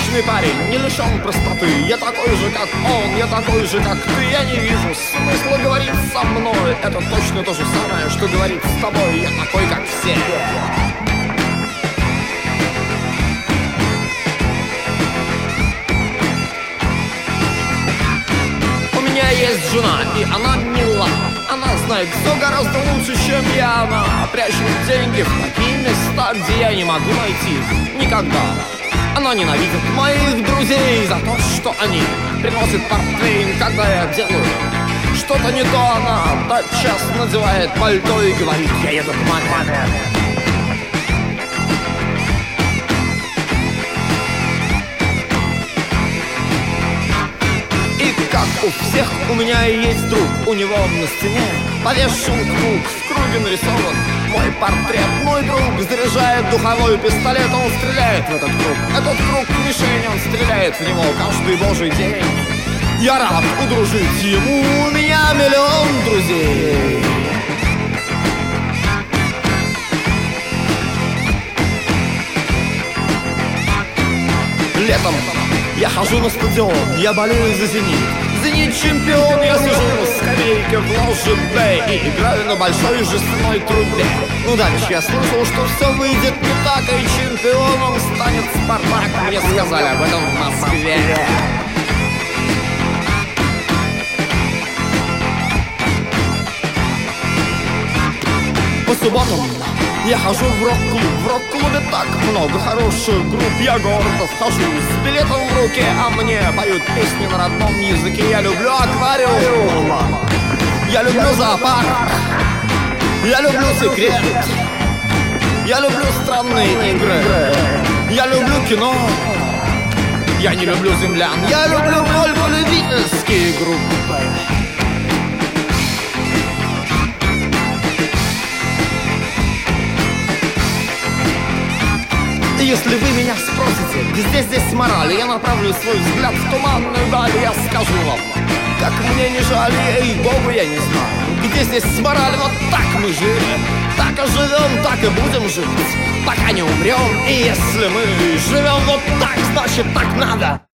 обычный парень, не лишен простоты. Я такой же, как он, я такой же, как ты. Я не вижу смысла говорить со мной. Это точно то же самое, что говорить с тобой. Я такой, как все. У меня есть жена, и она мила. Она знает все гораздо лучше, чем я. Она прячет деньги в такие места, где я не могу найти их никогда. Она ненавидит моих друзей за то, что они приносят портвейн, когда я делаю что-то не то. Она тотчас надевает пальто и говорит: я еду к маме. Как у всех, у меня есть друг. У него на стене повешен круг. В круге нарисован мой портрет. Мой друг заряжает духовой пистолет. Он стреляет в этот круг. Этот круг мишень, он стреляет в него каждый божий день. Я рад удружить ему, у меня миллион друзей. Летом я хожу на стадион, я болею за «Зенит». «Зенит» чемпион, я сижу на скамейке в ложе Б и играю на большой жестяной трубе. Ну дальше я слышал, что все выйдет не так, и чемпионом станет «Спартак». Мне сказали об этом в Москве. По субботам я хожу в рок-клуб. В рок-клубе так много хороших групп. Я гордо вхожу с билетом в руке, а мне поют песни на родном языке. Я люблю аквариум, я люблю зоопарк, я люблю секрет, я люблю странные игры, я люблю кино. Я не люблю землян, я люблю только любительские группы. Если вы меня спросите, где здесь мораль, я направлю свой взгляд в туманную даль. Я скажу вам, как мне не жаль, ей-богу, я не знаю, где здесь мораль. Вот так мы жили, так и живем, так и будем жить, пока не умрем. И если мы живем вот так, значит так надо.